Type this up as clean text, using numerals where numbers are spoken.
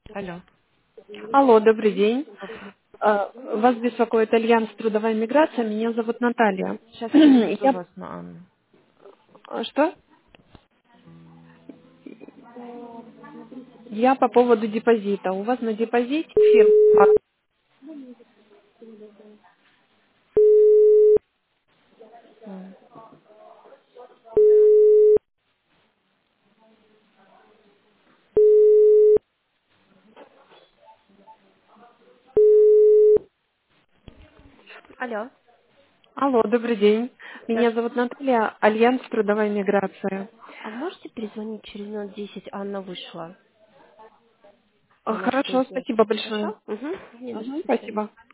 Алло. Алло, добрый день. Добрый. Вас беспокоит Альянс трудовая миграция. Меня зовут Наталья. Сейчас переведу Я... вас на Анну. Что? Я по поводу депозита. У вас на депозите фирма. Алло. Алло, добрый день. Да. Меня зовут Наталья. Альянс трудовая миграция. А можете перезвонить через минут 10? Анна вышла. Она Хорошо, что-нибудь. спасибо большое. Хорошо? Угу. Не за что, до свидания. Спасибо.